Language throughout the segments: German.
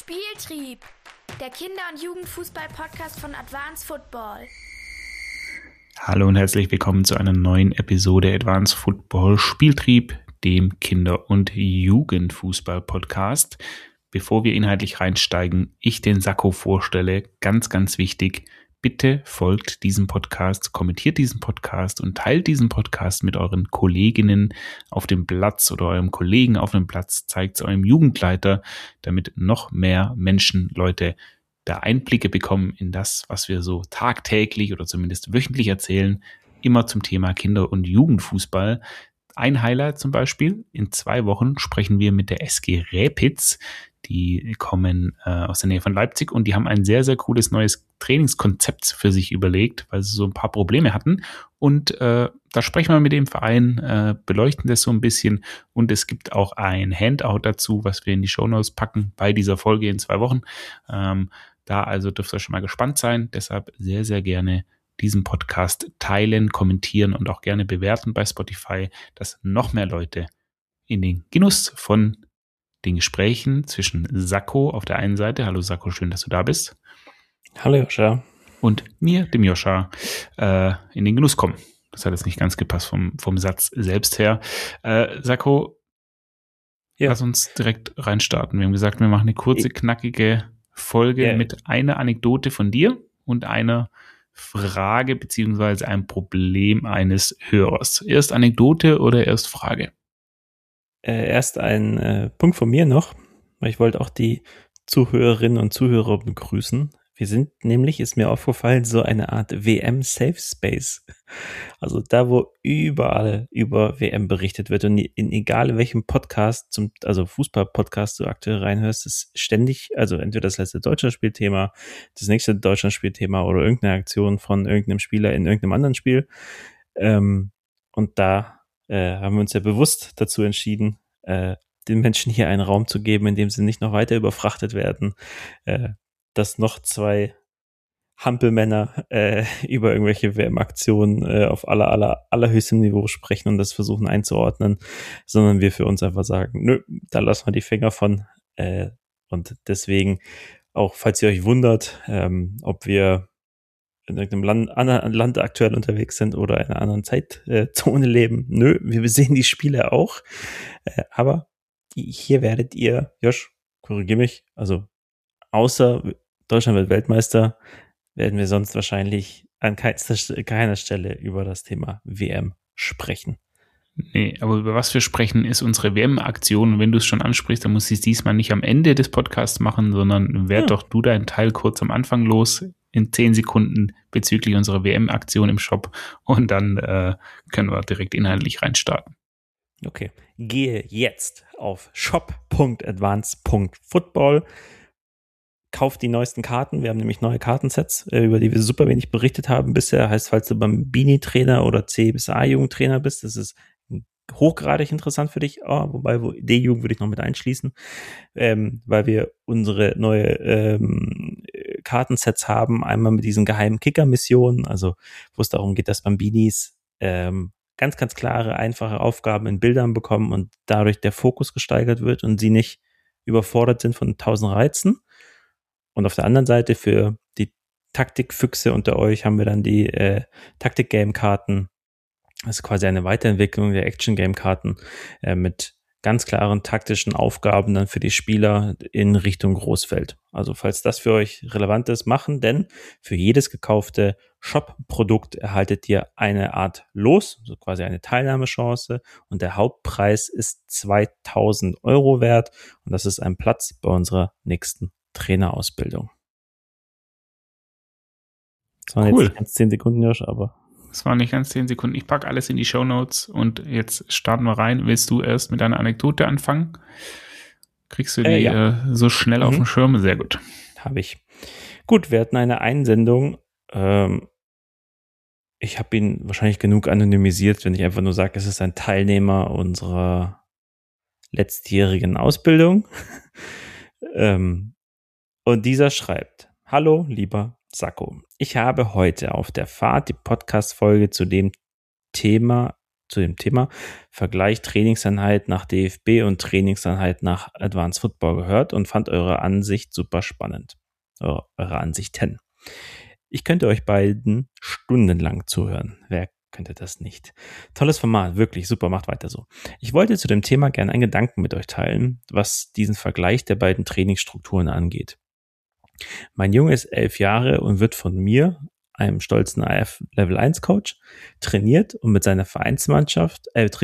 Spieltrieb, der Kinder- und Jugendfußball-Podcast von Advanced Football. Hallo und herzlich willkommen zu einer neuen Episode Advanced Football Spieltrieb, dem Kinder- und Jugendfußball-Podcast. Bevor wir inhaltlich reinsteigen, ich den Sakko vorstelle, ganz wichtig, bitte folgt diesem Podcast, kommentiert diesen Podcast und teilt diesen Podcast mit euren Kolleginnen auf dem Platz oder eurem Kollegen auf dem Platz, zeigt es eurem Jugendleiter, damit noch mehr Menschen, Leute, da Einblicke bekommen in das, was wir so tagtäglich oder zumindest wöchentlich erzählen, immer zum Thema Kinder- und Jugendfußball. Ein Highlight zum Beispiel, in 2 Wochen sprechen wir mit der SG Räpitz. Die kommen aus der Nähe von Leipzig und die haben ein sehr cooles neues Trainingskonzept für sich überlegt, weil sie so ein paar Probleme hatten. Und da sprechen wir mit dem Verein, beleuchten das so ein bisschen und es gibt auch ein Handout dazu, was wir in die Shownotes packen bei dieser Folge in 2 Wochen. Da also dürft ihr schon mal gespannt sein. Deshalb sehr gerne diesen Podcast teilen, kommentieren und auch gerne bewerten bei Spotify, dass noch mehr Leute in den Genuss von den Gesprächen zwischen Sakko auf der einen Seite, hallo Sakko, schön, dass du da bist. Hallo Joscha. Und mir, dem Joscha, in den Genuss kommen. Das hat jetzt nicht ganz gepasst vom Satz selbst her. Sakko, Lass uns direkt reinstarten. Wir haben gesagt, wir machen eine kurze, knackige Folge mit einer Anekdote von dir und einer Frage beziehungsweise einem Problem eines Hörers. Erst Anekdote oder erst Frage? Erst ein Punkt von mir noch, weil ich wollte auch die Zuhörerinnen und Zuhörer begrüßen. Wir sind nämlich, ist mir aufgefallen, so eine Art WM-Safe-Space. Also da, wo überall über WM berichtet wird und in egal welchem Podcast, also Fußball-Podcast du aktuell reinhörst, ist ständig, also entweder das letzte Deutschlandspielthema, das nächste Deutschlandspielthema oder irgendeine Aktion von irgendeinem Spieler in irgendeinem anderen Spiel. Und da haben wir uns ja bewusst dazu entschieden, den Menschen hier einen Raum zu geben, in dem sie nicht noch weiter überfrachtet werden, dass noch 2 Hampelmänner über irgendwelche WM-Aktionen auf allerhöchstem Niveau sprechen und das versuchen einzuordnen, sondern wir für uns einfach sagen, nö, da lassen wir die Finger von. Und deswegen, auch falls ihr euch wundert, ob wir in irgendeinem anderen Land aktuell unterwegs sind oder in einer anderen Zeitzone leben. Nö, wir sehen die Spiele auch. Aber hier werdet ihr, Josh, korrigier mich, also außer Deutschland wird Weltmeister, werden wir sonst wahrscheinlich an keiner Stelle über das Thema WM sprechen. Nee, aber über was wir sprechen, ist unsere WM-Aktion. Und wenn du es schon ansprichst, dann muss ich es diesmal nicht am Ende des Podcasts machen, sondern werd doch du deinen Teil kurz am Anfang los, in 10 Sekunden bezüglich unserer WM-Aktion im Shop. Und dann können wir direkt inhaltlich reinstarten. Okay, gehe jetzt auf shop.advance.football. Kauft die neuesten Karten. Wir haben nämlich neue Kartensets, über die wir super wenig berichtet haben bisher. Heißt, falls du beim Bini-Trainer oder C bis A-Jugendtrainer bist, das ist hochgradig interessant für dich. Wobei D-Jugend würde ich noch mit einschließen, weil wir unsere neue Kartensets haben. Einmal mit diesen geheimen Kicker-Missionen, also wo es darum geht, dass Bambinis ganz klare, einfache Aufgaben in Bildern bekommen und dadurch der Fokus gesteigert wird und sie nicht überfordert sind von 1000 Reizen. Und auf der anderen Seite für die Taktikfüchse unter euch haben wir dann die Taktik-Game-Karten. Das ist quasi eine Weiterentwicklung der Action-Game-Karten mit ganz klaren taktischen Aufgaben dann für die Spieler in Richtung Großfeld. Also falls das für euch relevant ist, machen, denn für jedes gekaufte Shop-Produkt erhaltet ihr eine Art Los, so quasi eine Teilnahmechance und der Hauptpreis ist 2.000 € wert und das ist ein Platz bei unserer nächsten Trainerausbildung. Das waren Cool. Jetzt ganz 10 Sekunden, Josh, aber das waren nicht ganz 10 Sekunden. Ich packe alles in die Shownotes und jetzt starten wir rein. Willst du erst mit einer Anekdote anfangen? Kriegst du die so schnell auf dem Schirm? Sehr gut. Habe ich. Gut, wir hatten eine Einsendung. Ich habe ihn wahrscheinlich genug anonymisiert, wenn ich einfach nur sage, es ist ein Teilnehmer unserer letztjährigen Ausbildung. Und dieser schreibt: Hallo, lieber Sakko. Ich habe heute auf der Fahrt die Podcast-Folge zu dem Thema zu dem Thema Vergleich Trainingseinheit nach DFB und Trainingseinheit nach Advanced Football gehört und fand eure Ansicht super spannend. Eure Ansichten. Ich könnte euch beiden stundenlang zuhören. Wer könnte das nicht? Tolles Format, wirklich super, macht weiter so. Ich wollte zu dem Thema gerne einen Gedanken mit euch teilen, was diesen Vergleich der beiden Trainingsstrukturen angeht. Mein Junge ist 11 Jahre und wird von mir, einem stolzen AF Level 1 Coach, trainiert mit seiner Vereinsmannschaft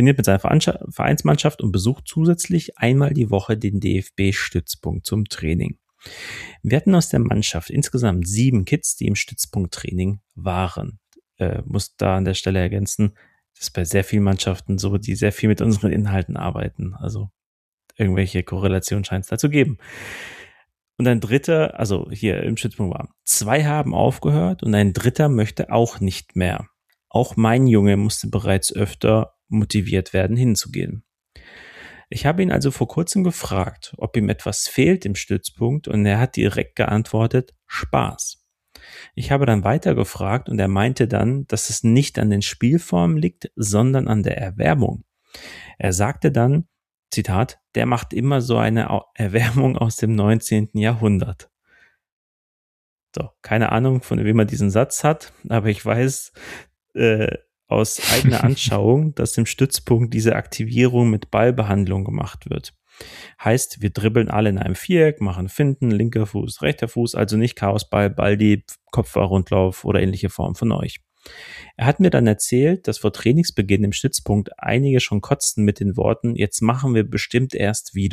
und besucht zusätzlich einmal die Woche den DFB-Stützpunkt zum Training. Wir hatten aus der Mannschaft insgesamt 7 Kids, die im Stützpunkttraining waren. Muss da an der Stelle ergänzen, das ist bei sehr vielen Mannschaften so, die sehr viel mit unseren Inhalten arbeiten. Also irgendwelche Korrelationen scheint es da zu geben. Und ein dritter, also hier im Stützpunkt waren 2 haben aufgehört und ein dritter möchte auch nicht mehr. Auch mein Junge musste bereits öfter motiviert werden, hinzugehen. Ich habe ihn also vor kurzem gefragt, ob ihm etwas fehlt im Stützpunkt und er hat direkt geantwortet, Spaß. Ich habe dann weiter gefragt und er meinte dann, dass es nicht an den Spielformen liegt, sondern an der Erwärmung. Er sagte dann, Zitat, der macht immer so eine Erwärmung aus dem 19. Jahrhundert. So, keine Ahnung, von wem er diesen Satz hat, aber ich weiß aus eigener Anschauung, dass im Stützpunkt diese Aktivierung mit Ballbehandlung gemacht wird. Heißt, wir dribbeln alle in einem Viereck, machen Finten, linker Fuß, rechter Fuß, also nicht Chaosball, Baldi, Kopfballrundlauf oder ähnliche Formen von euch. Er hat mir dann erzählt, dass vor Trainingsbeginn im Stützpunkt einige schon kotzten mit den Worten, jetzt machen wir bestimmt erst wieder, ...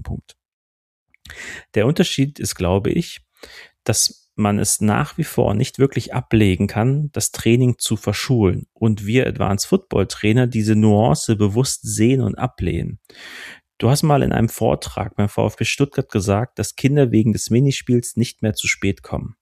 Der Unterschied ist, glaube ich, dass man es nach wie vor nicht wirklich ablegen kann, das Training zu verschulen und wir Advanced Football Trainer diese Nuance bewusst sehen und ablehnen. Du hast mal in einem Vortrag beim VfB Stuttgart gesagt, dass Kinder wegen des Minispiels nicht mehr zu spät kommen.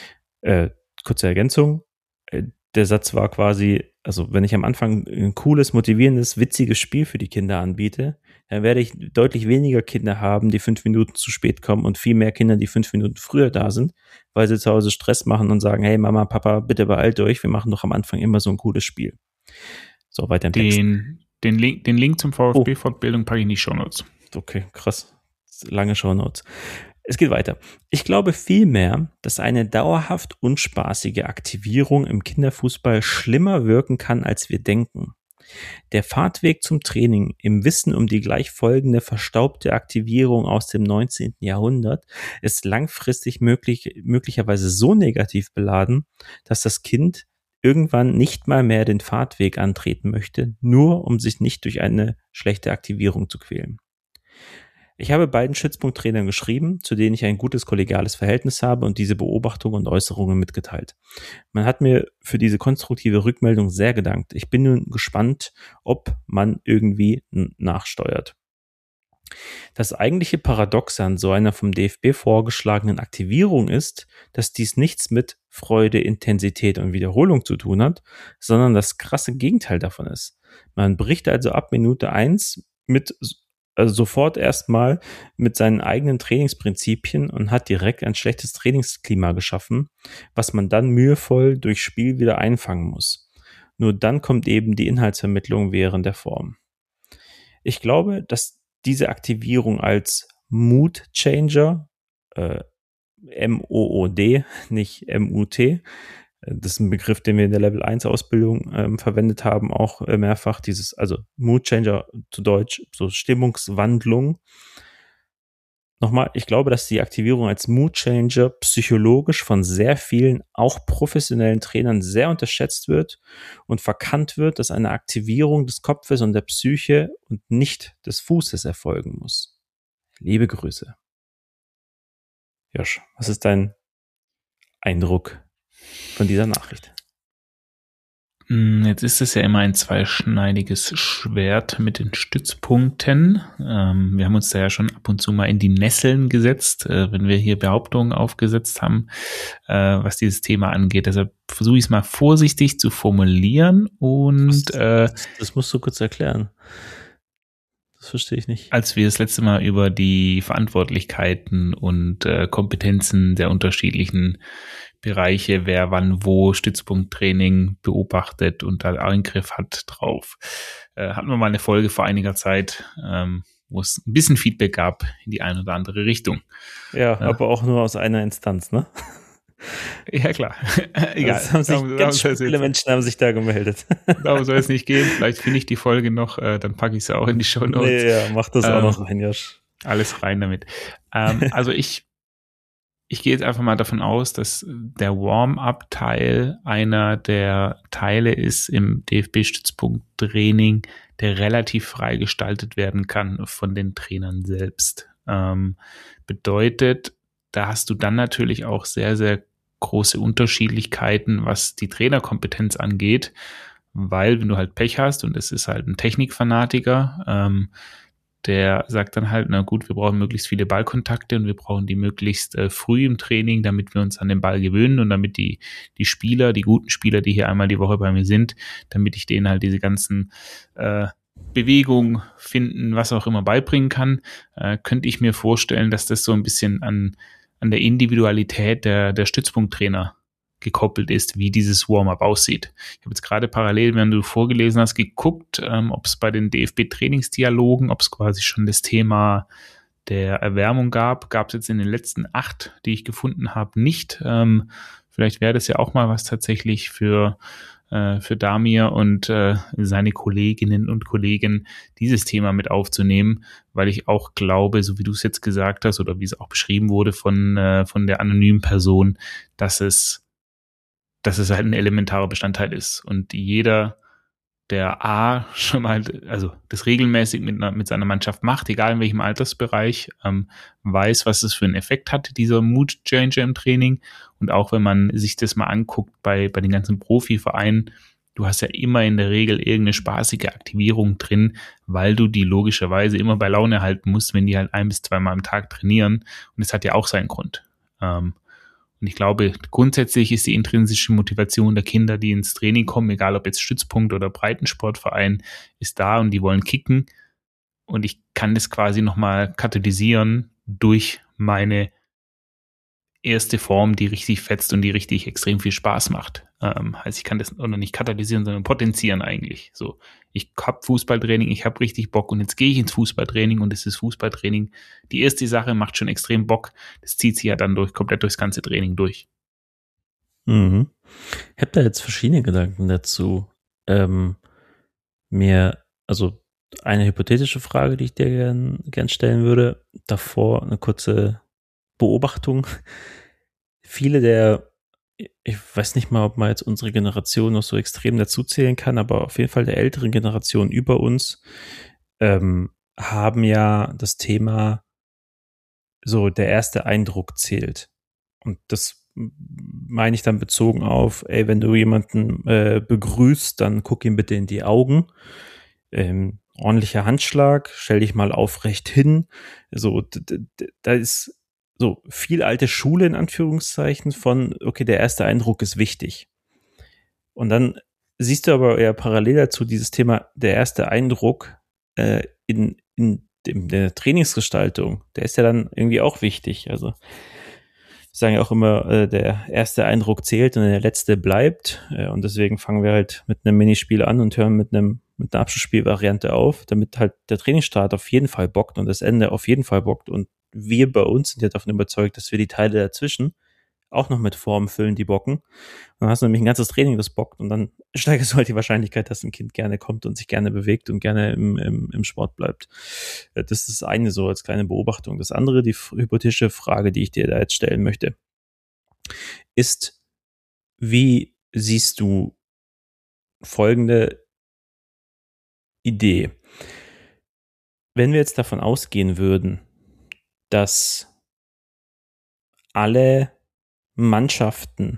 Kurze Ergänzung. Der Satz war quasi, also wenn ich am Anfang ein cooles, motivierendes, witziges Spiel für die Kinder anbiete, dann werde ich deutlich weniger Kinder haben, die 5 Minuten zu spät kommen und viel mehr Kinder, die 5 Minuten früher da sind, weil sie zu Hause Stress machen und sagen, hey Mama, Papa, bitte beeilt euch, wir machen doch am Anfang immer so ein cooles Spiel. So, weiter im Text. Den Link zum VfB-Fortbildung packe ich in die Shownotes. Okay, krass. Lange Shownotes. Es geht weiter. Ich glaube vielmehr, dass eine dauerhaft unspaßige Aktivierung im Kinderfußball schlimmer wirken kann, als wir denken. Der Fahrtweg zum Training im Wissen um die gleich folgende verstaubte Aktivierung aus dem 19. Jahrhundert ist langfristig möglicherweise so negativ beladen, dass das Kind irgendwann nicht mal mehr den Fahrtweg antreten möchte, nur um sich nicht durch eine schlechte Aktivierung zu quälen. Ich habe beiden Stützpunkttrainern geschrieben, zu denen ich ein gutes kollegiales Verhältnis habe und diese Beobachtungen und Äußerungen mitgeteilt. Man hat mir für diese konstruktive Rückmeldung sehr gedankt. Ich bin nun gespannt, ob man irgendwie nachsteuert. Das eigentliche Paradoxe an so einer vom DFB vorgeschlagenen Aktivierung ist, dass dies nichts mit Freude, Intensität und Wiederholung zu tun hat, sondern das krasse Gegenteil davon ist. Man bricht also ab Minute 1 sofort erstmal mit seinen eigenen Trainingsprinzipien und hat direkt ein schlechtes Trainingsklima geschaffen, was man dann mühevoll durch Spiel wieder einfangen muss. Nur dann kommt eben die Inhaltsvermittlung während der Form. Ich glaube, dass diese Aktivierung als Mood Changer, M-O-O-D, nicht M-U-T, das ist ein Begriff, den wir in der Level 1 Ausbildung verwendet haben, auch mehrfach, also Mood Changer zu Deutsch, so Stimmungswandlung. Nochmal, ich glaube, dass die Aktivierung als Mood Changer psychologisch von sehr vielen, auch professionellen Trainern sehr unterschätzt wird und verkannt wird, dass eine Aktivierung des Kopfes und der Psyche und nicht des Fußes erfolgen muss. Liebe Grüße. Josh, was ist dein Eindruck von dieser Nachricht? Jetzt ist es ja immer ein zweischneidiges Schwert mit den Stützpunkten. Wir haben uns da ja schon ab und zu mal in die Nesseln gesetzt, wenn wir hier Behauptungen aufgesetzt haben, was dieses Thema angeht. Deshalb versuche ich es mal vorsichtig zu formulieren und das musst du kurz erklären. Das verstehe ich nicht. Als wir das letzte Mal über die Verantwortlichkeiten und Kompetenzen der unterschiedlichen Bereiche, wer wann wo Stützpunkttraining beobachtet und da Eingriff hat drauf. Hatten wir mal eine Folge vor einiger Zeit, wo es ein bisschen Feedback gab in die eine oder andere Richtung. Ja, aber auch nur aus einer Instanz, ne? Ja, klar. Egal. Ganz viele Menschen haben sich da gemeldet. Darum soll es nicht gehen. Vielleicht finde ich die Folge noch, dann packe ich sie auch in die Shownotes. Nee, ja, mach das auch noch rein, Josh. Alles rein damit. Also ich gehe jetzt einfach mal davon aus, dass der Warm-up-Teil einer der Teile ist im DFB-Stützpunkt-Training, der relativ frei gestaltet werden kann von den Trainern selbst. Bedeutet, da hast du dann natürlich auch sehr, sehr große Unterschiedlichkeiten, was die Trainerkompetenz angeht, weil wenn du halt Pech hast und es ist halt ein Technikfanatiker, der sagt dann halt, na gut, wir brauchen möglichst viele Ballkontakte und wir brauchen die möglichst früh im Training, damit wir uns an den Ball gewöhnen und damit die Spieler, die guten Spieler, die hier einmal die Woche bei mir sind, damit ich denen halt diese ganzen Bewegungen finden, was auch immer beibringen kann, könnte ich mir vorstellen, dass das so ein bisschen an der Individualität der Stützpunkttrainer gekoppelt ist, wie dieses Warm-up aussieht. Ich habe jetzt gerade parallel, während du vorgelesen hast, geguckt, ob es bei den DFB-Trainingsdialogen, ob es quasi schon das Thema der Erwärmung gab. Gab es jetzt in den letzten 8, die ich gefunden habe, nicht. Vielleicht wäre das ja auch mal was tatsächlich für Damir und seine Kolleginnen und Kollegen, dieses Thema mit aufzunehmen, weil ich auch glaube, so wie du es jetzt gesagt hast oder wie es auch beschrieben wurde von der anonymen Person, dass es halt ein elementarer Bestandteil ist. Und jeder, der schon mal, also das regelmäßig mit seiner Mannschaft macht, egal in welchem Altersbereich, weiß, was es für einen Effekt hat, dieser Mood Changer im Training. Und auch wenn man sich das mal anguckt bei den ganzen Profivereinen, du hast ja immer in der Regel irgendeine spaßige Aktivierung drin, weil du die logischerweise immer bei Laune halten musst, wenn die halt 1 bis 2 Mal am Tag trainieren. Und das hat ja auch seinen Grund. Und ich glaube, grundsätzlich ist die intrinsische Motivation der Kinder, die ins Training kommen, egal ob jetzt Stützpunkt oder Breitensportverein, ist da und die wollen kicken. Und ich kann das quasi nochmal katalysieren durch meine erste Form, die richtig fetzt und die richtig extrem viel Spaß macht. Also ich kann das oder nicht katalysieren, sondern potenzieren eigentlich. So, ich habe Fußballtraining, ich habe richtig Bock und jetzt gehe ich ins Fußballtraining und es ist Fußballtraining. Die erste Sache macht schon extrem Bock. Das zieht sich ja dann komplett durchs ganze Training durch. Mhm. Ich habe da jetzt verschiedene Gedanken dazu. Also eine hypothetische Frage, die ich dir gern stellen würde. Davor eine kurze Beobachtung. Ich weiß nicht mal, ob man jetzt unsere Generation noch so extrem dazu zählen kann, aber auf jeden Fall der älteren Generation über uns haben ja das Thema, so der erste Eindruck zählt. Und das meine ich dann bezogen auf, wenn du jemanden begrüßt, dann guck ihm bitte in die Augen. Ordentlicher Handschlag, stell dich mal aufrecht hin. So, da ist so viel alte Schule in Anführungszeichen von, okay, der erste Eindruck ist wichtig. Und dann siehst du aber eher parallel dazu dieses Thema, der erste Eindruck in der Trainingsgestaltung, der ist ja dann irgendwie auch wichtig. Also sagen ja auch immer, der erste Eindruck zählt und der letzte bleibt. Und deswegen fangen wir halt mit einem Minispiel an und hören mit einer Abschlussspielvariante auf, damit halt der Trainingsstart auf jeden Fall bockt und das Ende auf jeden Fall bockt. Und wir bei uns sind ja davon überzeugt, dass wir die Teile dazwischen auch noch mit Formen füllen, die bocken. Und dann hast du nämlich ein ganzes Training, das bockt und dann steigerst du halt die Wahrscheinlichkeit, dass ein Kind gerne kommt und sich gerne bewegt und gerne im Sport bleibt. Das ist das eine so als kleine Beobachtung. Das andere, die hypothetische Frage, die ich dir da jetzt stellen möchte, ist, wie siehst du folgende Idee? Wenn wir jetzt davon ausgehen würden, dass alle Mannschaften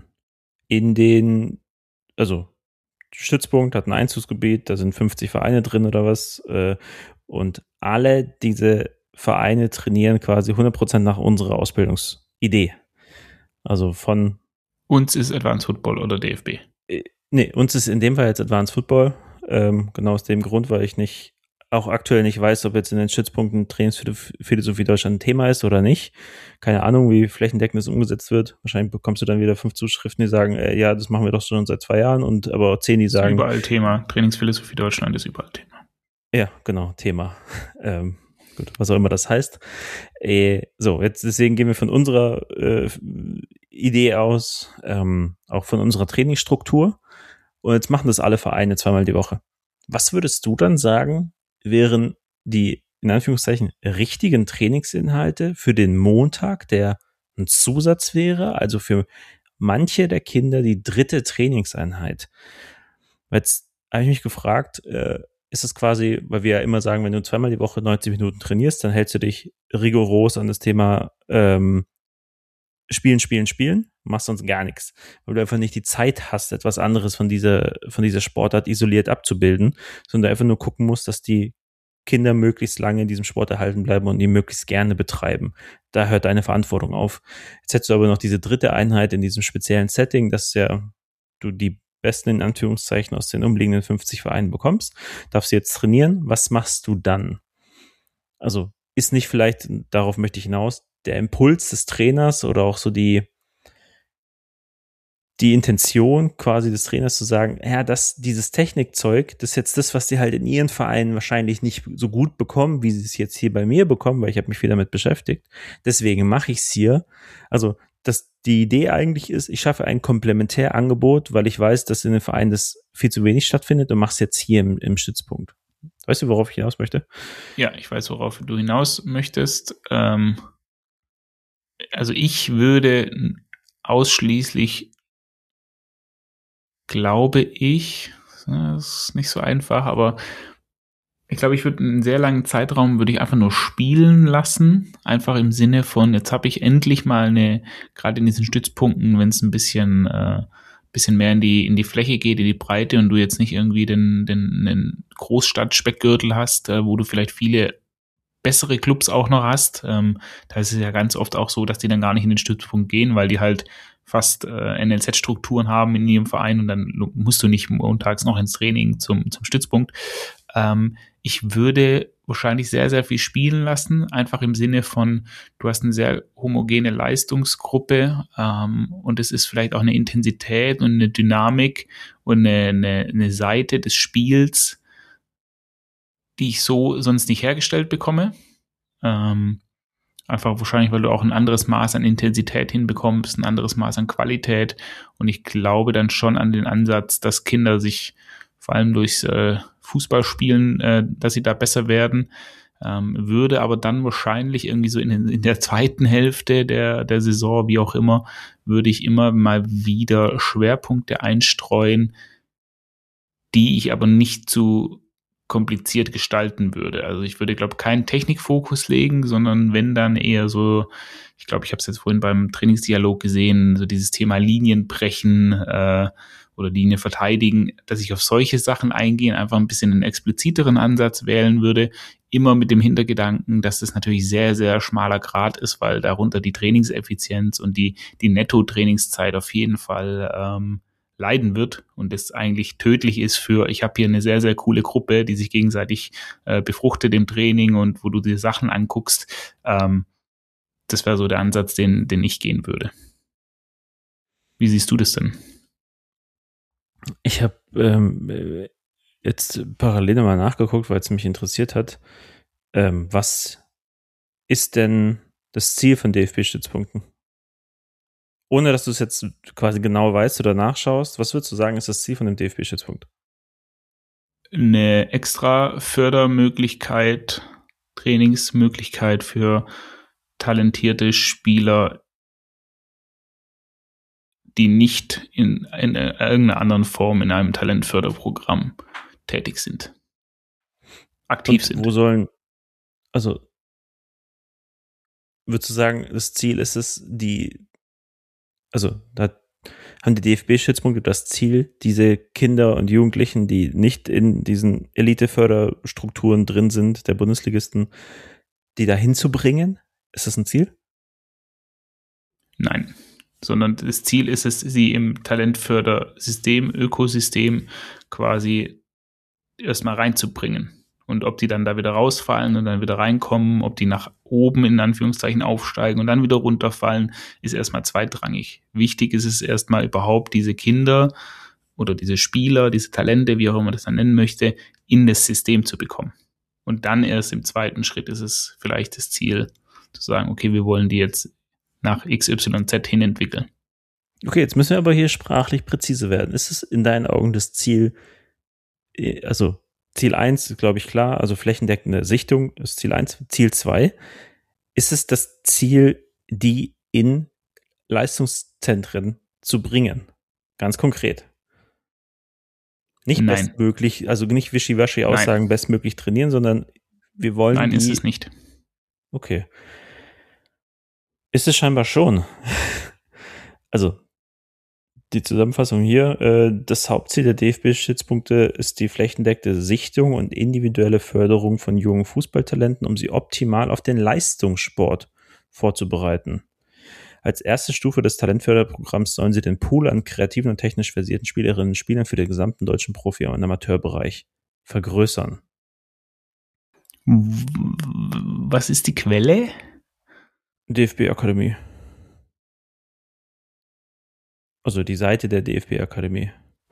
also Stützpunkt hat ein Einzugsgebiet, da sind 50 Vereine drin oder was, und alle diese Vereine trainieren quasi 100% nach unserer Ausbildungsidee. Also von Uns ist Advanced Football oder DFB? Nee, uns ist in dem Fall jetzt Advanced Football, genau aus dem Grund, weil ich nicht auch aktuell nicht weiß, ob jetzt in den Stützpunkten Trainingsphilosophie Deutschland ein Thema ist oder nicht. Keine Ahnung, wie flächendeckend das umgesetzt wird. Wahrscheinlich bekommst du dann wieder 5 Zuschriften, die sagen, ja, das machen wir doch schon seit 2 Jahren, und aber auch 10, die sagen. Ist überall Thema. Trainingsphilosophie Deutschland ist überall Thema. Ja, genau, Thema. Gut, was auch immer das heißt. So, jetzt deswegen gehen wir von unserer Idee aus, auch von unserer Trainingsstruktur. Und jetzt machen das alle Vereine 2-mal die Woche. Was würdest du dann sagen, wären die, in Anführungszeichen, richtigen Trainingsinhalte für den Montag, der ein Zusatz wäre, also für manche der Kinder die 3. Trainingseinheit? Jetzt habe ich mich gefragt, ist es quasi, weil wir ja immer sagen, wenn du 2-mal die Woche 90 Minuten trainierst, dann hältst du dich rigoros an das Thema Spielen, machst sonst gar nichts, weil du einfach nicht die Zeit hast, etwas anderes von dieser Sportart isoliert abzubilden, sondern einfach nur gucken musst, dass die Kinder möglichst lange in diesem Sport erhalten bleiben und ihn möglichst gerne betreiben. Da hört deine Verantwortung auf. Jetzt hättest du aber noch diese 3. Einheit in diesem speziellen Setting, dass ja du die Besten in Anführungszeichen aus den umliegenden 50 Vereinen bekommst, darfst du jetzt trainieren. Was machst du dann? Also ist nicht vielleicht, darauf möchte ich hinaus, der Impuls des Trainers oder auch so die Intention quasi des Trainers zu sagen, ja, dieses Technikzeug, das ist jetzt das, was die halt in ihren Vereinen wahrscheinlich nicht so gut bekommen, wie sie es jetzt hier bei mir bekommen, weil ich habe mich viel damit beschäftigt. Deswegen mache ich es hier. Also die Idee eigentlich ist, ich schaffe ein Komplementärangebot, weil ich weiß, dass in den Vereinen das viel zu wenig stattfindet, und mache es jetzt hier im Stützpunkt. Weißt du, worauf ich hinaus möchte? Ja, ich weiß, worauf du hinaus möchtest. Also ich würde ausschließlich, glaube ich, das ist nicht so einfach, aber ich glaube, ich würde einen sehr langen Zeitraum würde ich einfach nur spielen lassen, einfach im Sinne von, jetzt habe ich endlich mal gerade in diesen Stützpunkten, wenn es ein bisschen mehr in die Fläche geht, in die Breite, und du jetzt nicht irgendwie den Großstadt-Speckgürtel hast, wo du vielleicht viele bessere Clubs auch noch hast. Da ist es ja ganz oft auch so, dass die dann gar nicht in den Stützpunkt gehen, weil die halt fast NLZ-Strukturen haben in ihrem Verein, und dann musst du nicht montags noch ins Training zum Stützpunkt. Ich würde wahrscheinlich sehr, sehr viel spielen lassen, einfach im Sinne von, du hast eine sehr homogene Leistungsgruppe, und es ist vielleicht auch eine Intensität und eine Dynamik und eine Seite des Spiels, die ich so sonst nicht hergestellt bekomme. Einfach wahrscheinlich, weil du auch ein anderes Maß an Intensität hinbekommst, ein anderes Maß an Qualität. Und ich glaube dann schon an den Ansatz, dass Kinder sich vor allem durchs Fußballspielen, dass sie da besser werden. Würde aber dann wahrscheinlich irgendwie so in der zweiten Hälfte der Saison, wie auch immer, würde ich immer mal wieder Schwerpunkte einstreuen, die ich aber nicht zu kompliziert gestalten würde. Also ich würde, glaube ich, keinen Technikfokus legen, sondern wenn dann eher so, ich glaube, ich habe es jetzt vorhin beim Trainingsdialog gesehen, so dieses Thema Linien brechen oder Linie verteidigen, dass ich auf solche Sachen eingehe, einfach ein bisschen einen expliziteren Ansatz wählen würde, immer mit dem Hintergedanken, dass das natürlich sehr, sehr schmaler Grat ist, weil darunter die Trainingseffizienz und die Netto-Trainingszeit auf jeden Fall leiden wird und es eigentlich tödlich ist für, ich habe hier eine sehr, sehr coole Gruppe, die sich gegenseitig befruchtet im Training und wo du dir Sachen anguckst. Das wäre so der Ansatz, den ich gehen würde. Wie siehst du das denn? Ich habe jetzt parallel mal nachgeguckt, weil es mich interessiert hat. Was ist denn das Ziel von DFB-Stützpunkten? Ohne, dass du es jetzt quasi genau weißt oder nachschaust, was würdest du sagen, ist das Ziel von dem DFB-Stützpunkt? Eine extra Fördermöglichkeit, Trainingsmöglichkeit für talentierte Spieler, die nicht in irgendeiner anderen Form in einem Talentförderprogramm tätig sind. Aktiv sind. Wo sollen, also würdest du sagen, das Ziel ist es, da haben die DFB-Stützpunkte das Ziel, diese Kinder und Jugendlichen, die nicht in diesen Elite-Förderstrukturen drin sind, der Bundesligisten, die da hinzubringen? Ist das ein Ziel? Nein, sondern das Ziel ist es, sie im Talentfördersystem, Ökosystem quasi erstmal reinzubringen. Und ob die dann da wieder rausfallen und dann wieder reinkommen, ob die nach oben in Anführungszeichen aufsteigen und dann wieder runterfallen, ist erstmal zweitrangig. Wichtig ist es erstmal überhaupt, diese Kinder oder diese Spieler, diese Talente, wie auch immer man das dann nennen möchte, in das System zu bekommen. Und dann erst im zweiten Schritt ist es vielleicht das Ziel, zu sagen, okay, wir wollen die jetzt nach XYZ hin entwickeln. Okay, jetzt müssen wir aber hier sprachlich präzise werden. Ist es in deinen Augen das Ziel, also Ziel 1 ist, glaube ich, klar, also flächendeckende Sichtung ist Ziel 1. Ziel 2, ist es das Ziel, die in Leistungszentren zu bringen? Ganz konkret. Nicht Nein. bestmöglich, also nicht wischiwaschi Aussagen, Nein. bestmöglich trainieren, sondern wir wollen Nein, ist es nicht. Okay. Ist es scheinbar schon. Also, die Zusammenfassung hier, das Hauptziel der DFB-Stützpunkte ist die flächendeckende Sichtung und individuelle Förderung von jungen Fußballtalenten, um sie optimal auf den Leistungssport vorzubereiten. Als erste Stufe des Talentförderprogramms sollen sie den Pool an kreativen und technisch versierten Spielerinnen und Spielern für den gesamten deutschen Profi- und Amateurbereich vergrößern. Was ist die Quelle? DFB-Akademie. Also die Seite der DFB-Akademie.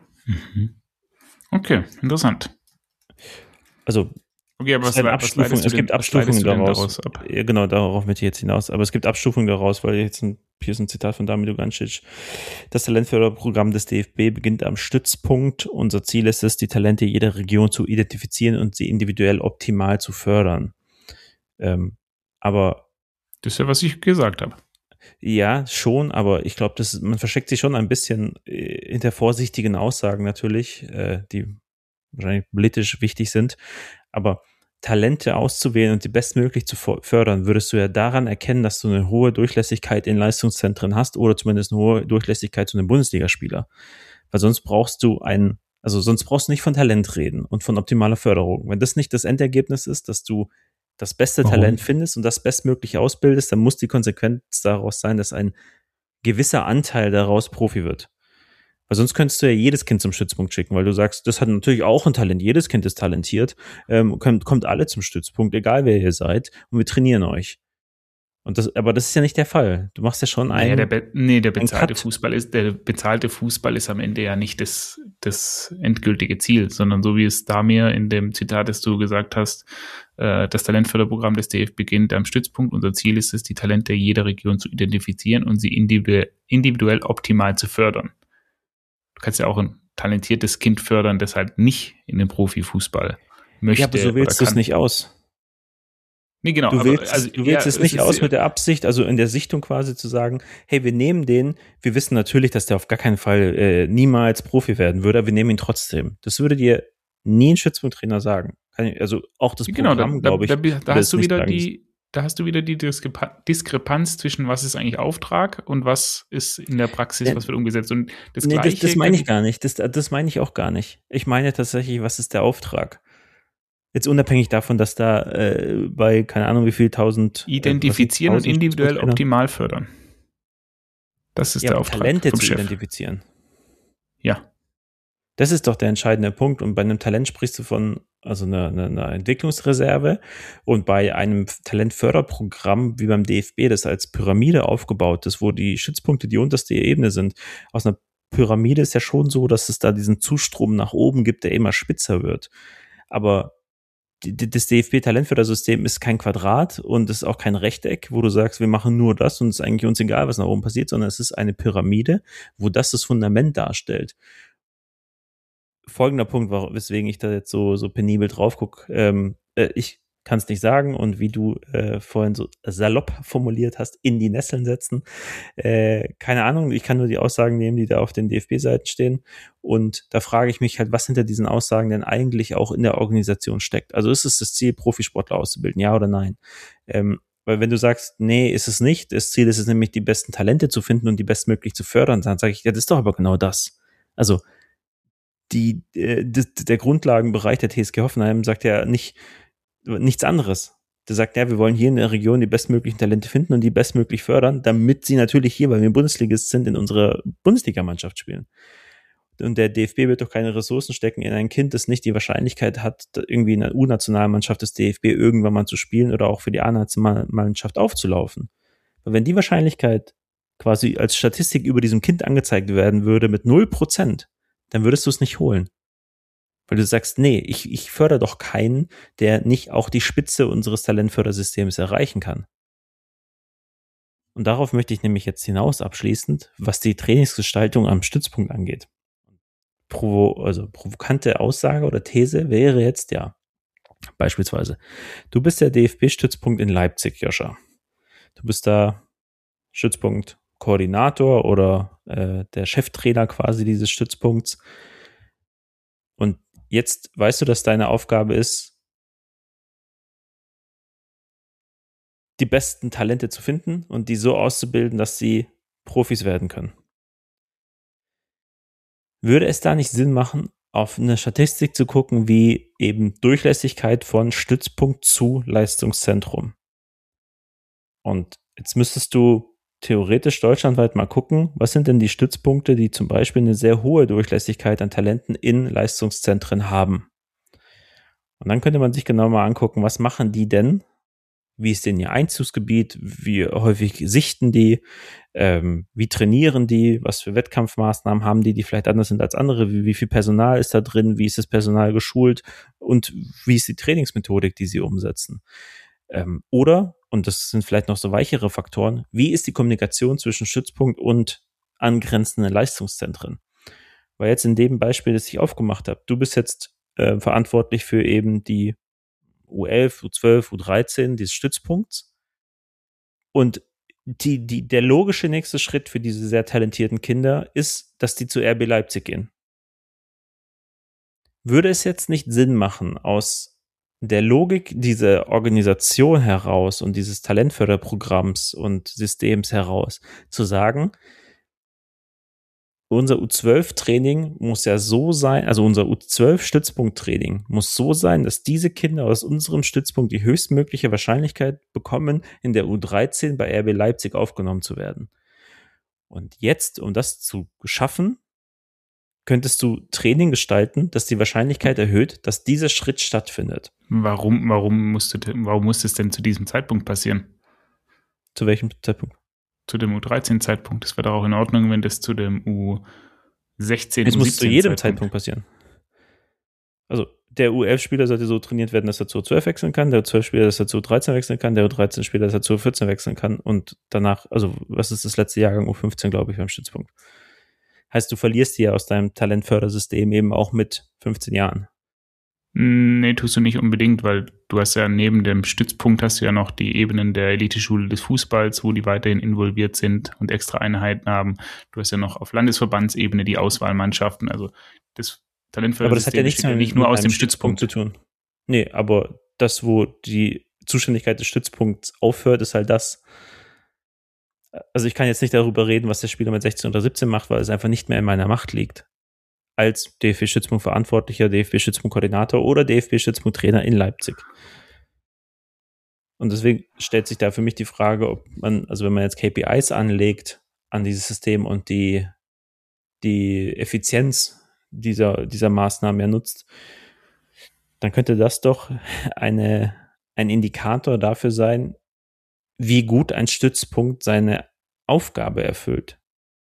Okay, interessant. Also okay, aber es gibt Abstufungen daraus. Ja, genau, darauf möchte ich jetzt hinaus. Aber es gibt Abstufungen daraus, weil hier ist ein Zitat von Damir Dugancic. Das Talentförderprogramm des DFB beginnt am Stützpunkt. Unser Ziel ist es, die Talente jeder Region zu identifizieren und sie individuell optimal zu fördern. Aber das ist ja, was ich gesagt habe. Ja, schon, aber ich glaube, man versteckt sich schon ein bisschen hinter vorsichtigen Aussagen natürlich, die wahrscheinlich politisch wichtig sind. Aber Talente auszuwählen und die bestmöglich zu fördern, würdest du ja daran erkennen, dass du eine hohe Durchlässigkeit in Leistungszentren hast oder zumindest eine hohe Durchlässigkeit zu einem Bundesligaspieler. Weil sonst brauchst du nicht von Talent reden und von optimaler Förderung. Wenn das nicht das Endergebnis ist, dass du das beste Talent findest und das bestmöglich ausbildest, dann muss die Konsequenz daraus sein, dass ein gewisser Anteil daraus Profi wird. Weil sonst könntest du ja jedes Kind zum Stützpunkt schicken, weil du sagst, das hat natürlich auch ein Talent, jedes Kind ist talentiert, kommt alle zum Stützpunkt, egal wer ihr seid, und wir trainieren euch. Aber das ist ja nicht der Fall. Du machst ja schon der bezahlte Fußball ist am Ende ja nicht das endgültige Ziel, sondern so wie es Damir in dem Zitat, das du gesagt hast, das Talentförderprogramm des DFB beginnt am Stützpunkt. Unser Ziel ist es, die Talente jeder Region zu identifizieren und sie individuell optimal zu fördern. Du kannst ja auch ein talentiertes Kind fördern, das halt nicht in den Profifußball möchte. Ja, aber so wählst du es nicht aus. Nee, genau. Du wählst es nicht aus mit der Absicht, also in der Sichtung quasi zu sagen, hey, wir nehmen den, wir wissen natürlich, dass der auf gar keinen Fall niemals Profi werden würde, aber wir nehmen ihn trotzdem. Das würde dir nie ein Stützpunkttrainer sagen. Also auch das Programm, glaube ich. Da hast du wieder die Diskrepanz zwischen was ist eigentlich Auftrag und was ist in der Praxis, was wird umgesetzt. Und das meine ich gar nicht. Das meine ich auch gar nicht. Ich meine tatsächlich, was ist der Auftrag? Jetzt unabhängig davon, dass da bei, keine Ahnung, wie viel tausend identifizieren und individuell optimal fördern. Das ist der Auftrag. Talente vom zu Chef. Identifizieren. Ja. Das ist doch der entscheidende Punkt. Und bei einem Talent sprichst du von einer Entwicklungsreserve. Und bei einem Talentförderprogramm wie beim DFB, das als Pyramide aufgebaut ist, wo die Stützpunkte die unterste Ebene sind, aus einer Pyramide ist ja schon so, dass es da diesen Zustrom nach oben gibt, der immer spitzer wird. Aber das DFB-Talentfördersystem ist kein Quadrat und ist auch kein Rechteck, wo du sagst, wir machen nur das und es ist eigentlich uns egal, was nach oben passiert, sondern es ist eine Pyramide, wo das Fundament darstellt. Folgender Punkt, weswegen ich da jetzt so penibel drauf gucke. Ich kann es nicht sagen und wie du vorhin so salopp formuliert hast, in die Nesseln setzen. Keine Ahnung, ich kann nur die Aussagen nehmen, die da auf den DFB-Seiten stehen. Und da frage ich mich halt, was hinter diesen Aussagen denn eigentlich auch in der Organisation steckt. Also ist es das Ziel, Profisportler auszubilden, ja oder nein? Weil wenn du sagst, nee, ist es nicht, das Ziel ist es nämlich, die besten Talente zu finden und die bestmöglich zu fördern, dann sage ich, ja, das ist doch aber genau das. Also der Grundlagenbereich der TSG Hoffenheim sagt ja nichts anderes. Der sagt, ja, wir wollen hier in der Region die bestmöglichen Talente finden und die bestmöglich fördern, damit sie natürlich hier, weil wir Bundesligist sind, in unserer Bundesligamannschaft spielen. Und der DFB wird doch keine Ressourcen stecken in ein Kind, das nicht die Wahrscheinlichkeit hat, irgendwie in der U-Nationalmannschaft des DFB irgendwann mal zu spielen oder auch für die A-Nationalmannschaft aufzulaufen. Und wenn die Wahrscheinlichkeit quasi als Statistik über diesem Kind angezeigt werden würde mit 0%, dann würdest du es nicht holen. Weil du sagst, nee, ich fördere doch keinen, der nicht auch die Spitze unseres Talentfördersystems erreichen kann. Und darauf möchte ich nämlich jetzt hinaus abschließend, was die Trainingsgestaltung am Stützpunkt angeht. Provokante Aussage oder These wäre jetzt, ja, beispielsweise, du bist der DFB-Stützpunkt in Leipzig, Joscha. Du bist da Stützpunkt-Koordinator oder der Cheftrainer quasi dieses Stützpunkts. Und jetzt weißt du, dass deine Aufgabe ist, die besten Talente zu finden und die so auszubilden, dass sie Profis werden können. Würde es da nicht Sinn machen, auf eine Statistik zu gucken, wie eben Durchlässigkeit von Stützpunkt zu Leistungszentrum? Und jetzt müsstest du theoretisch deutschlandweit mal gucken, was sind denn die Stützpunkte, die zum Beispiel eine sehr hohe Durchlässigkeit an Talenten in Leistungszentren haben. Und dann könnte man sich genau mal angucken, was machen die denn? Wie ist denn ihr Einzugsgebiet? Wie häufig sichten die? Wie trainieren die? Was für Wettkampfmaßnahmen haben die vielleicht anders sind als andere? Wie viel Personal ist da drin? Wie ist das Personal geschult? Und wie ist die Trainingsmethodik, die sie umsetzen? Oder, und das sind vielleicht noch so weichere Faktoren, wie ist die Kommunikation zwischen Stützpunkt und angrenzenden Leistungszentren? Weil jetzt in dem Beispiel, das ich aufgemacht habe, du bist jetzt verantwortlich für eben die U11, U12, U13 dieses Stützpunkts. Und der logische nächste Schritt für diese sehr talentierten Kinder ist, dass die zu RB Leipzig gehen. Würde es jetzt nicht Sinn machen, aus der Logik dieser Organisation heraus und dieses Talentförderprogramms und Systems heraus zu sagen, unser U12-Training muss ja so sein, also unser U12-Stützpunkt-Training muss so sein, dass diese Kinder aus unserem Stützpunkt die höchstmögliche Wahrscheinlichkeit bekommen, in der U13 bei RB Leipzig aufgenommen zu werden. Und jetzt, um das zu schaffen, könntest du Training gestalten, das die Wahrscheinlichkeit erhöht, dass dieser Schritt stattfindet. Warum muss es denn zu diesem Zeitpunkt passieren? Zu welchem Zeitpunkt? Zu dem U13-Zeitpunkt. Das wäre doch auch in Ordnung, wenn das zu dem U16, es muss zu jedem Zeitpunkt passieren. Also der U11-Spieler sollte so trainiert werden, dass er zu U12 wechseln kann, der U12-Spieler, dass er zu U13 wechseln kann, der U13-Spieler, dass er zu U14 wechseln kann und danach, also was ist das letzte Jahrgang? U15, glaube ich, beim Stützpunkt. Heißt, du verlierst die ja aus deinem Talentfördersystem eben auch mit 15 Jahren. Nee, tust du nicht unbedingt, weil du hast ja neben dem Stützpunkt hast du ja noch die Ebenen der Eliteschule des Fußballs, wo die weiterhin involviert sind und extra Einheiten haben. Du hast ja noch auf Landesverbandsebene die Auswahlmannschaften, also das Talentfördersystem. Aber das hat ja nichts nicht nur aus dem Stützpunkt zu tun. Nee, aber das, wo die Zuständigkeit des Stützpunkts aufhört, ist halt das. Also ich kann jetzt nicht darüber reden, was der Spieler mit 16 oder 17 macht, weil es einfach nicht mehr in meiner Macht liegt. Als DFB-Stützpunkt-Verantwortlicher, DFB-Stützpunkt-Koordinator oder DFB-Stützpunkt-Trainer in Leipzig. Und deswegen stellt sich da für mich die Frage, ob man, also wenn man jetzt KPIs anlegt an dieses System und die Effizienz dieser Maßnahmen ja nutzt, dann könnte das doch ein Indikator dafür sein, wie gut ein Stützpunkt seine Aufgabe erfüllt.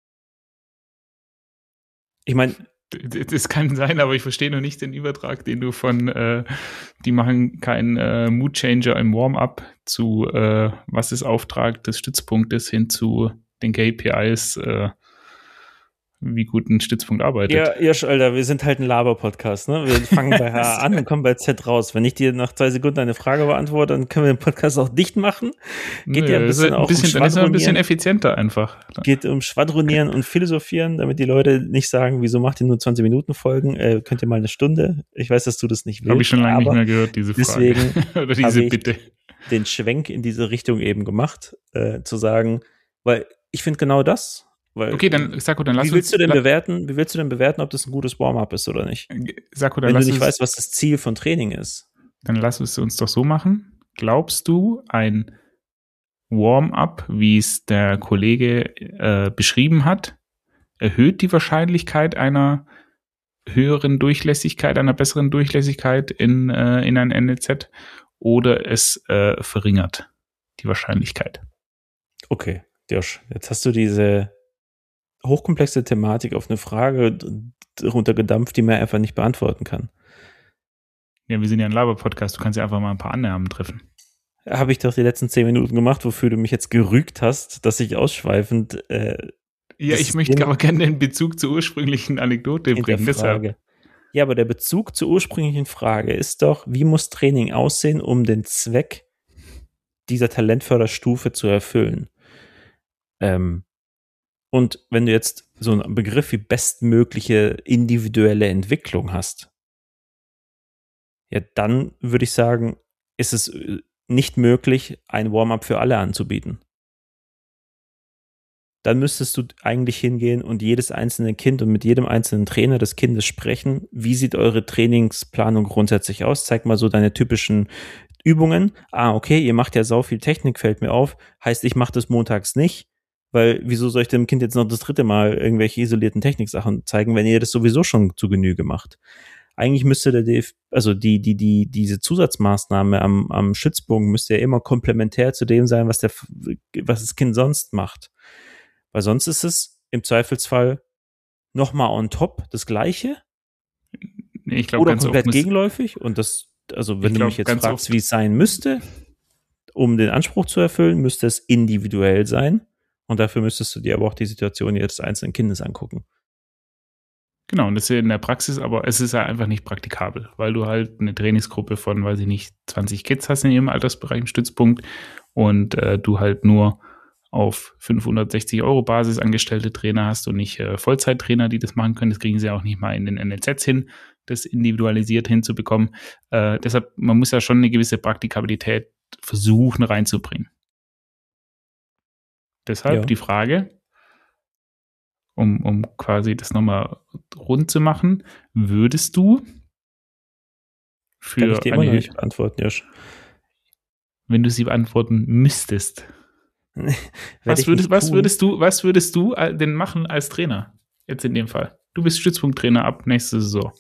Ich meine, das kann sein, aber ich verstehe noch nicht den Übertrag, den du von, die machen keinen Mood-Changer im Warm-up zu, was ist Auftrag des Stützpunktes hin zu den KPIs, wie gut ein Stützpunkt arbeitet. Ja, Josh, Alter, wir sind halt ein Laber-Podcast, ne? Wir fangen bei H an und kommen bei Z raus. Wenn ich dir nach 2 Sekunden eine Frage beantworte, dann können wir den Podcast auch dicht machen. Geht ja ein bisschen auch um Schwadronieren. Dann ist er ein bisschen effizienter einfach. Geht um Schwadronieren und Philosophieren, damit die Leute nicht sagen, wieso macht ihr nur 20 Minuten Folgen? Könnt ihr mal eine Stunde? Ich weiß, dass du das nicht willst. Habe ich schon lange nicht mehr gehört, diese Frage. Deswegen oder diese Bitte. Den Schwenk in diese Richtung eben gemacht, zu sagen, weil ich finde genau das. Weil, okay, dann Sako, dann lass uns. Wie willst du denn bewerten, ob das ein gutes Warm-up ist oder nicht? Sako, dann wenn lass du nicht weißt, was das Ziel von Training ist. Dann lass es uns doch so machen. Glaubst du, ein Warm-up, wie es der Kollege beschrieben hat, erhöht die Wahrscheinlichkeit einer höheren Durchlässigkeit, einer besseren Durchlässigkeit in ein NLZ oder es verringert die Wahrscheinlichkeit. Okay, Josh, jetzt hast du diese hochkomplexe Thematik auf eine Frage runtergedampft, die man einfach nicht beantworten kann. Ja, wir sind ja ein Laber-Podcast, du kannst ja einfach mal ein paar Annahmen treffen. Habe ich doch die letzten 10 Minuten gemacht, wofür du mich jetzt gerügt hast, dass ich ausschweifend ja, ich möchte aber gerne den Bezug zur ursprünglichen Anekdote bringen. Deshalb. Ja, aber der Bezug zur ursprünglichen Frage ist doch, wie muss Training aussehen, um den Zweck dieser Talentförderstufe zu erfüllen? Und wenn du jetzt so einen Begriff wie bestmögliche individuelle Entwicklung hast, ja, dann würde ich sagen, ist es nicht möglich, ein Warm-up für alle anzubieten. Dann müsstest du eigentlich hingehen und jedes einzelne Kind und mit jedem einzelnen Trainer des Kindes sprechen. Wie sieht eure Trainingsplanung grundsätzlich aus? Zeig mal so deine typischen Übungen. Okay, ihr macht ja sau viel Technik, fällt mir auf. Heißt, ich mache das montags nicht, weil wieso soll ich dem Kind jetzt noch das 3. Mal irgendwelche isolierten Techniksachen zeigen, wenn ihr das sowieso schon zu Genüge macht? Eigentlich müsste diese Zusatzmaßnahme am Stützpunkt müsste ja immer komplementär zu dem sein, was das Kind sonst macht. Weil sonst ist es im Zweifelsfall nochmal on top das Gleiche. Ich glaub, oder komplett gegenläufig. Und das, also wenn du mich jetzt fragst, wie es sein müsste, um den Anspruch zu erfüllen, müsste es individuell sein. Und dafür müsstest du dir aber auch die Situation jedes einzelnen Kindes angucken. Genau, und das ist in der Praxis, aber es ist ja einfach nicht praktikabel, weil du halt eine Trainingsgruppe von, weiß ich nicht, 20 Kids hast in ihrem Altersbereich im Stützpunkt und du halt nur auf 560 € Basis angestellte Trainer hast und nicht Vollzeittrainer, die das machen können. Das kriegen sie auch nicht mal in den NLZs hin, das individualisiert hinzubekommen. Deshalb, man muss ja schon eine gewisse Praktikabilität versuchen reinzubringen. Deshalb die Frage, um quasi das nochmal rund zu machen, würdest du Kann ich dir immer noch nicht beantworten, Josh. Wenn du sie beantworten müsstest. Was würdest du denn machen als Trainer? Jetzt in dem Fall. Du bist Stützpunkttrainer ab nächste Saison.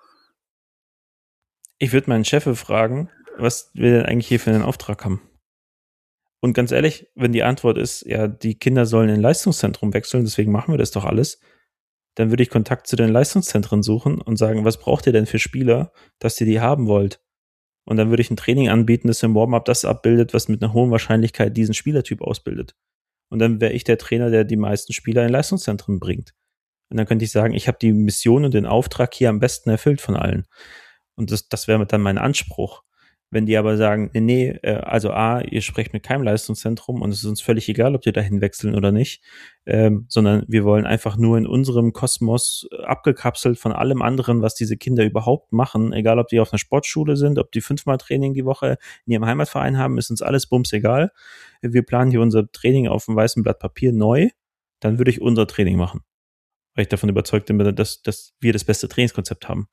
Ich würde meinen Chef fragen, was wir denn eigentlich hier für einen Auftrag haben. Und ganz ehrlich, wenn die Antwort ist, ja, die Kinder sollen in ein Leistungszentrum wechseln, deswegen machen wir das doch alles, dann würde ich Kontakt zu den Leistungszentren suchen und sagen, was braucht ihr denn für Spieler, dass ihr die haben wollt? Und dann würde ich ein Training anbieten, das im Warm-up das abbildet, was mit einer hohen Wahrscheinlichkeit diesen Spielertyp ausbildet. Und dann wäre ich der Trainer, der die meisten Spieler in Leistungszentren bringt. Und dann könnte ich sagen, ich habe die Mission und den Auftrag hier am besten erfüllt von allen. Und das wäre dann mein Anspruch. Wenn die aber sagen, ihr sprecht mit keinem Leistungszentrum und es ist uns völlig egal, ob die dahin wechseln oder nicht, sondern wir wollen einfach nur in unserem Kosmos abgekapselt von allem anderen, was diese Kinder überhaupt machen, egal ob die auf einer Sportschule sind, ob die 5-mal Training die Woche in ihrem Heimatverein haben, ist uns alles bums egal. Wir planen hier unser Training auf einem weißen Blatt Papier neu, dann würde ich unser Training machen. Weil ich davon überzeugt bin, dass wir das beste Trainingskonzept haben.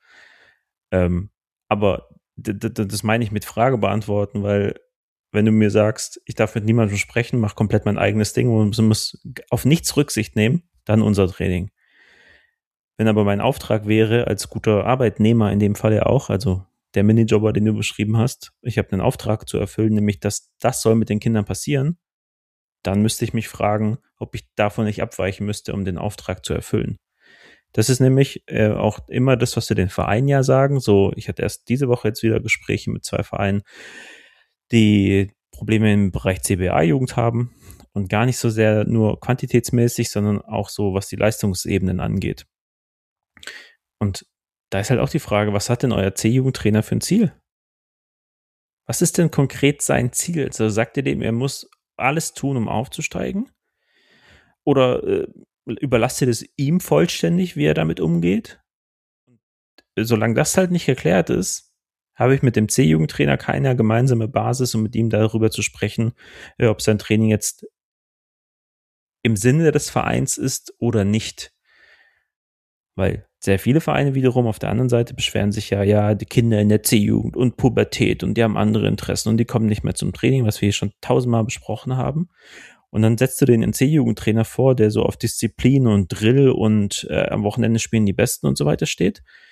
Aber das meine ich mit Frage beantworten, weil wenn du mir sagst, ich darf mit niemandem sprechen, mach komplett mein eigenes Ding und muss auf nichts Rücksicht nehmen, dann unser Training. Wenn aber mein Auftrag wäre, als guter Arbeitnehmer in dem Fall ja auch, also der Minijobber, den du beschrieben hast, ich habe einen Auftrag zu erfüllen, nämlich das soll mit den Kindern passieren, dann müsste ich mich fragen, ob ich davon nicht abweichen müsste, um den Auftrag zu erfüllen. Das ist nämlich auch immer das, was wir den Vereinen ja sagen. So, ich hatte erst diese Woche jetzt wieder Gespräche mit 2 Vereinen, die Probleme im Bereich CBA-Jugend haben und gar nicht so sehr nur quantitätsmäßig, sondern auch so, was die Leistungsebenen angeht. Und da ist halt auch die Frage, was hat denn euer C-Jugendtrainer für ein Ziel? Was ist denn konkret sein Ziel? Also sagt ihr dem, er muss alles tun, um aufzusteigen? Oder überlasst ihr das ihm vollständig, wie er damit umgeht? Solange das halt nicht geklärt ist, habe ich mit dem C-Jugendtrainer keine gemeinsame Basis, um mit ihm darüber zu sprechen, ob sein Training jetzt im Sinne des Vereins ist oder nicht. Weil sehr viele Vereine wiederum auf der anderen Seite beschweren sich ja, die Kinder in der C-Jugend und Pubertät und die haben andere Interessen und die kommen nicht mehr zum Training, was wir hier schon 1000-mal besprochen haben. Und dann setzt du den C-Jugendtrainer vor, der so auf Disziplin und Drill und am Wochenende spielen die Besten und so weiter steht.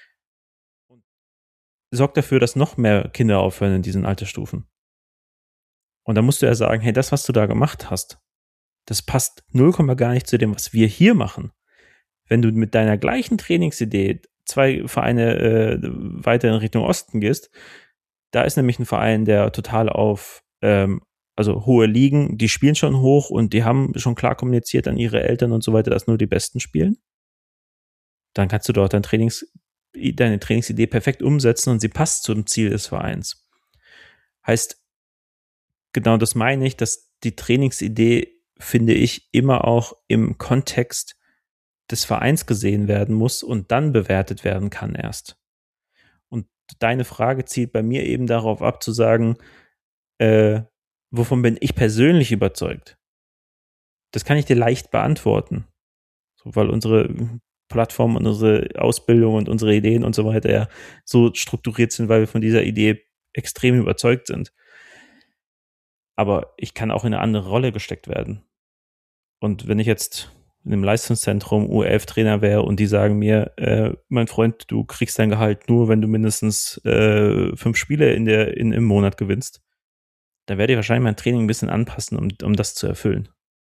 sorgt dafür, dass noch mehr Kinder aufhören in diesen Altersstufen. Und da musst du ja sagen, hey, das, was du da gemacht hast, das passt 0, gar nicht zu dem, was wir hier machen. Wenn du mit deiner gleichen Trainingsidee 2 Vereine weiter in Richtung Osten gehst, da ist nämlich ein Verein, der total auf also hohe Ligen, die spielen schon hoch und die haben schon klar kommuniziert an ihre Eltern und so weiter, dass nur die Besten spielen. Dann kannst du dort deine Trainingsidee perfekt umsetzen und sie passt zum Ziel des Vereins. Heißt, genau das meine ich, dass die Trainingsidee, finde ich, immer auch im Kontext des Vereins gesehen werden muss und dann bewertet werden kann erst. Und deine Frage zielt bei mir eben darauf ab, zu sagen, wovon bin ich persönlich überzeugt? Das kann ich dir leicht beantworten. So, weil unsere Plattform und unsere Ausbildung und unsere Ideen und so weiter ja so strukturiert sind, weil wir von dieser Idee extrem überzeugt sind. Aber ich kann auch in eine andere Rolle gesteckt werden. Und wenn ich jetzt in einem Leistungszentrum U11-Trainer wäre und die sagen mir, mein Freund, du kriegst dein Gehalt nur, wenn du mindestens 5 Spiele im Monat gewinnst, dann werde ich wahrscheinlich mein Training ein bisschen anpassen, um das zu erfüllen.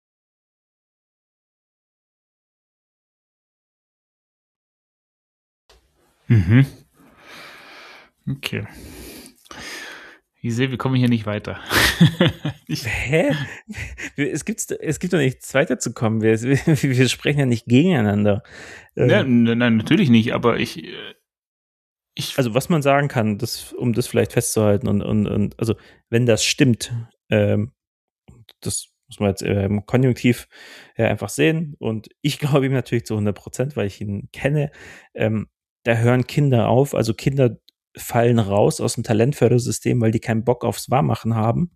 Mhm. Okay. Ich sehe, wir kommen hier nicht weiter. Hä? Es gibt doch nichts weiterzukommen. Wir sprechen ja nicht gegeneinander. Nein, natürlich nicht, aber ich also was man sagen kann, um das vielleicht festzuhalten und also wenn das stimmt, das muss man jetzt im Konjunktiv einfach sehen und ich glaube ihm natürlich zu 100%, weil ich ihn kenne, da hören Kinder auf, also Kinder fallen raus aus dem Talentfördersystem, weil die keinen Bock aufs Wahrmachen haben,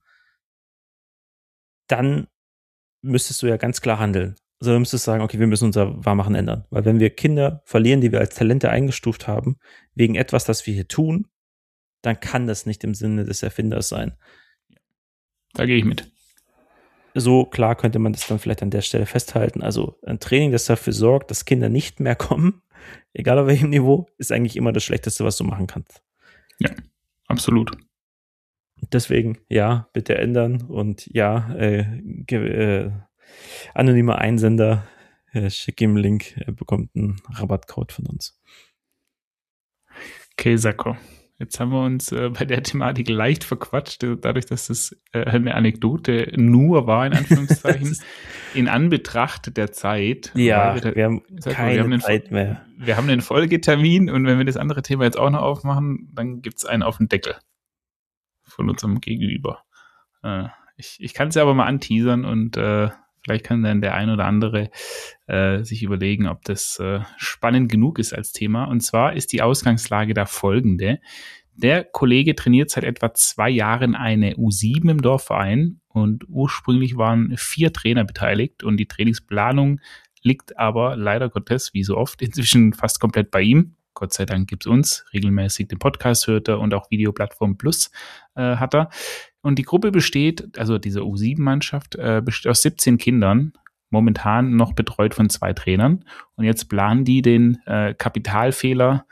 dann müsstest du ja ganz klar handeln. Also du müsstest sagen, okay, wir müssen unser Wahrmachen ändern. Weil wenn wir Kinder verlieren, die wir als Talente eingestuft haben, wegen etwas, das wir hier tun, dann kann das nicht im Sinne des Erfinders sein. Da gehe ich mit. So klar könnte man das dann vielleicht an der Stelle festhalten. Also ein Training, das dafür sorgt, dass Kinder nicht mehr kommen, egal auf welchem Niveau, ist eigentlich immer das Schlechteste, was du machen kannst. Ja, absolut. Deswegen, ja, bitte ändern und ja, anonymer Einsender, schick ihm einen Link, er bekommt einen Rabattcode von uns. Okay, Sacco. Jetzt haben wir uns bei der Thematik leicht verquatscht, dadurch, dass das eine Anekdote nur war, in Anführungszeichen, in Anbetracht der Zeit. Ja, wir haben keine Zeit mehr. Wir haben einen Folgetermin und wenn wir das andere Thema jetzt auch noch aufmachen, dann gibt es einen auf den Deckel von unserem Gegenüber. Ich kann es ja aber mal anteasern und vielleicht kann dann der ein oder andere sich überlegen, ob das spannend genug ist als Thema. Und zwar ist die Ausgangslage da folgende. Der Kollege trainiert seit etwa 2 Jahren eine U7 im Dorfverein und ursprünglich waren 4 Trainer beteiligt und die Trainingsplanung liegt aber leider Gottes, wie so oft, inzwischen fast komplett bei ihm. Gott sei Dank gibt's uns. Regelmäßig den Podcast hört er und auch Videoplattform Plus hat er. Und die Gruppe besteht, also diese U7-Mannschaft, besteht aus 17 Kindern, momentan noch betreut von 2 Trainern. Und jetzt planen die den Kapitalfehler,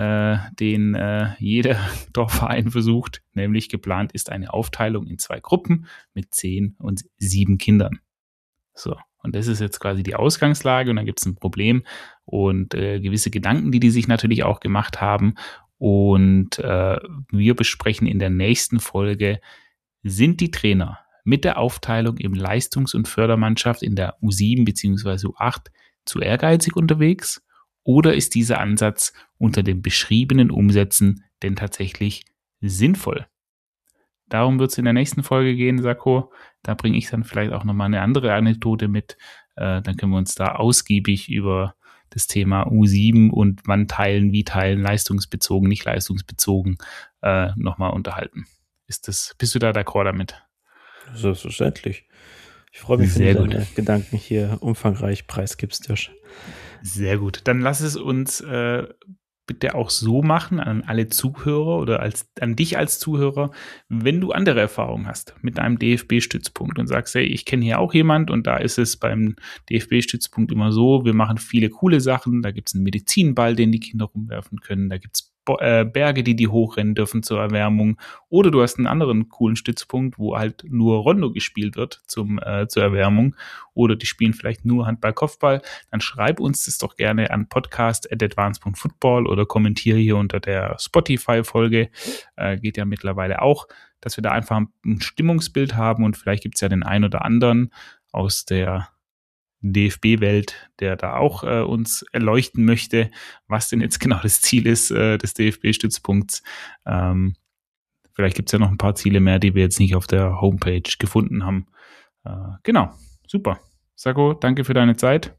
den jeder Dorfverein versucht, nämlich geplant ist eine Aufteilung in 2 Gruppen mit 10 und 7 Kindern. So, und das ist jetzt quasi die Ausgangslage und dann gibt es ein Problem und gewisse Gedanken, die sich natürlich auch gemacht haben. Und wir besprechen in der nächsten Folge, sind die Trainer mit der Aufteilung im Leistungs- und Fördermannschaft in der U7 bzw. U8 zu ehrgeizig unterwegs oder ist dieser Ansatz unter den beschriebenen Umsätzen denn tatsächlich sinnvoll? Darum wird es in der nächsten Folge gehen, Sacco. Da bringe ich dann vielleicht auch nochmal eine andere Anekdote mit. Dann können wir uns da ausgiebig über das Thema U7 und wann teilen, wie teilen, leistungsbezogen, nicht leistungsbezogen, nochmal unterhalten. Bist du da d'accord damit? Selbstverständlich. Ich freue mich, wenn du deine Gedanken hier umfangreich preisgibst, Josh. Sehr gut. Dann lass es uns bitte auch so machen an alle Zuhörer oder an dich als Zuhörer, wenn du andere Erfahrungen hast mit einem DFB-Stützpunkt und sagst, hey, ich kenne hier auch jemand und da ist es beim DFB-Stützpunkt immer so, wir machen viele coole Sachen, da gibt es einen Medizinball, den die Kinder rumwerfen können, da gibt es Berge, die hochrennen dürfen zur Erwärmung. Oder du hast einen anderen coolen Stützpunkt, wo halt nur Rondo gespielt wird zur Erwärmung. Oder die spielen vielleicht nur Handball-Kopfball. Dann schreib uns das doch gerne an podcast@advance.football oder kommentiere hier unter der Spotify-Folge. Geht ja mittlerweile auch, dass wir da einfach ein Stimmungsbild haben und vielleicht gibt es ja den einen oder anderen aus der DFB-Welt, der da auch uns erleuchten möchte, was denn jetzt genau das Ziel ist des DFB-Stützpunkts. Vielleicht gibt es ja noch ein paar Ziele mehr, die wir jetzt nicht auf der Homepage gefunden haben. Genau, super. Sako, danke für deine Zeit.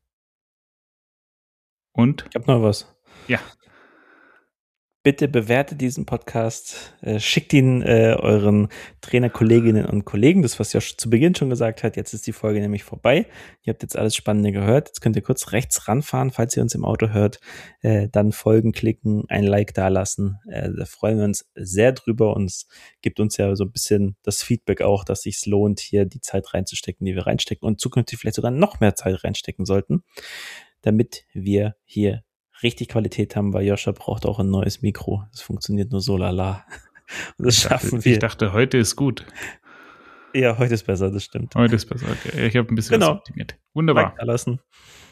Und? Ich habe noch was. Ja. Bitte bewertet diesen Podcast, schickt ihn euren Trainerkolleginnen und Kollegen, das was Josh zu Beginn schon gesagt hat, jetzt ist die Folge nämlich vorbei, ihr habt jetzt alles Spannende gehört, jetzt könnt ihr kurz rechts ranfahren, falls ihr uns im Auto hört, dann folgen, klicken, ein Like dalassen, da freuen wir uns sehr drüber und es gibt uns ja so ein bisschen das Feedback auch, dass es sich lohnt, hier die Zeit reinzustecken, die wir reinstecken und zukünftig vielleicht sogar noch mehr Zeit reinstecken sollten, damit wir hier richtig Qualität haben, weil Joscha braucht auch ein neues Mikro. Das funktioniert nur so lala. Und das schaffen wir. Ich dachte, heute ist gut. Ja, heute ist besser, das stimmt. Heute ist besser, okay. Ich habe ein bisschen was optimiert. Wunderbar. Lassen.